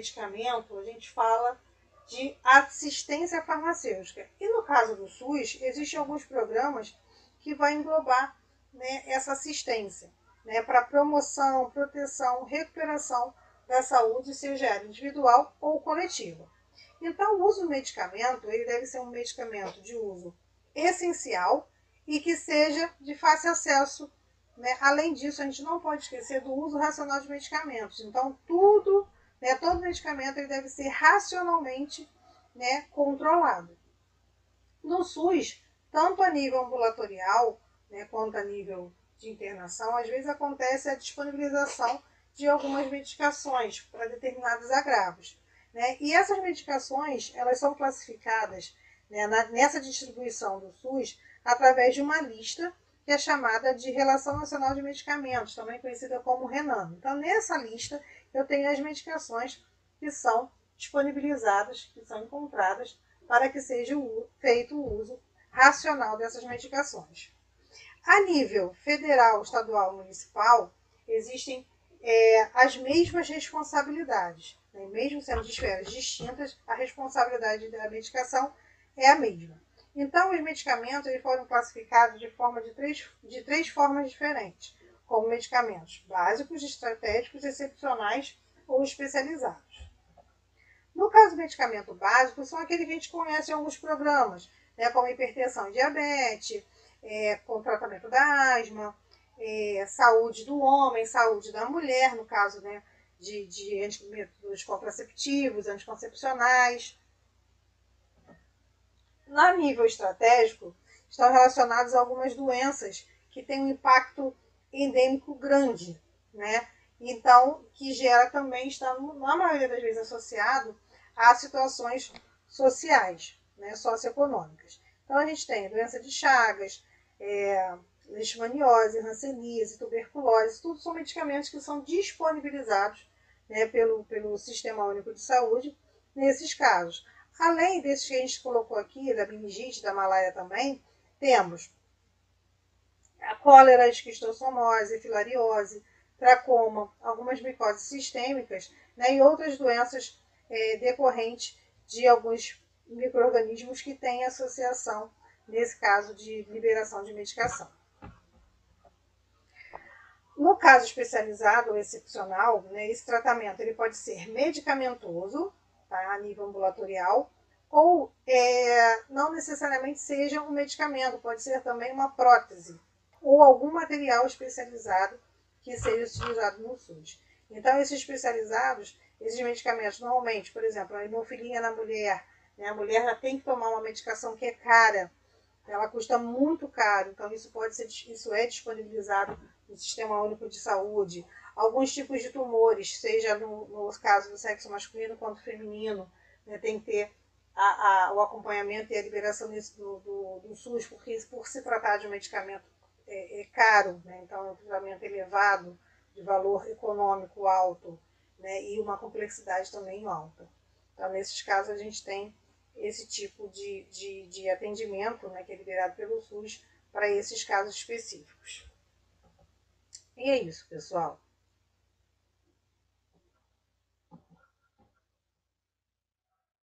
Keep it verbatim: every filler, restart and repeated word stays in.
medicamento, a gente fala de assistência farmacêutica. E no caso do SUS, existem alguns programas que vão englobar, né, essa assistência, né, para promoção, proteção, recuperação da saúde, seja ela individual ou coletiva. Então, o uso do medicamento, ele deve ser um medicamento de uso essencial e que seja de fácil acesso, né? Além disso, a gente não pode esquecer do uso racional de medicamentos. Então, tudo, né, todo medicamento ele deve ser racionalmente, né, controlado. No SUS, tanto a nível ambulatorial, né, quanto a nível de internação, às vezes acontece a disponibilização de algumas medicações para determinados agravos, né? E essas medicações, elas são classificadas, né, na, nessa distribuição do SUS através de uma lista que é chamada de Relação Nacional de Medicamentos, também conhecida como RENAM. Então, nessa lista, eu tenho as medicações que são disponibilizadas, que são encontradas, para que seja feito o uso racional dessas medicações. A nível federal, estadual e municipal, existem é, as mesmas responsabilidades, né? Mesmo sendo de esferas distintas, a responsabilidade da medicação é a mesma. Então, os medicamentos eles foram classificados de, forma de, três, de três formas diferentes, como medicamentos básicos, estratégicos, excepcionais ou especializados. No caso do medicamento básico, são aqueles que a gente conhece em alguns programas, né, como hipertensão e diabetes, é, com tratamento da asma, é, saúde do homem, saúde da mulher, no caso, né, de, de métodos contraceptivos, anticoncepcionais. No nível estratégico, estão relacionados a algumas doenças que têm um impacto endêmico grande, né? Então, que gera também, está na maioria das vezes associado a situações sociais, né, socioeconômicas. Então, a gente tem a doença de Chagas, é, leishmaniose, hanseníase, tuberculose, tudo são medicamentos que são disponibilizados, né, pelo, pelo Sistema Único de Saúde nesses casos. Além desses que a gente colocou aqui, da meningite, da malária também, temos a cólera, a esquistossomose, filariose, tracoma, algumas micoses sistêmicas, né, e outras doenças é, decorrentes de alguns micro-organismos que têm associação, nesse caso, de liberação de medicação. No caso especializado ou excepcional, né, esse tratamento ele pode ser medicamentoso, tá, a nível ambulatorial, ou é, não necessariamente seja um medicamento, pode ser também uma prótese, ou algum material especializado que seja utilizado no SUS. Então, esses especializados, esses medicamentos, normalmente, por exemplo, a hemofilia na mulher, né, a mulher já tem que tomar uma medicação que é cara, ela custa muito caro, então isso, pode ser, isso é disponibilizado no Sistema Único de Saúde. Alguns tipos de tumores, seja no, no caso do sexo masculino quanto feminino, né, tem que ter a, a, o acompanhamento e a liberação desse, do, do, do SUS, porque por se tratar de um medicamento é, é caro, né, então é um tratamento elevado, de valor econômico alto, né, e uma complexidade também alta. Então, nesses casos, a gente tem esse tipo de, de, de atendimento, né, que é liberado pelo SUS para esses casos específicos. E é isso, pessoal.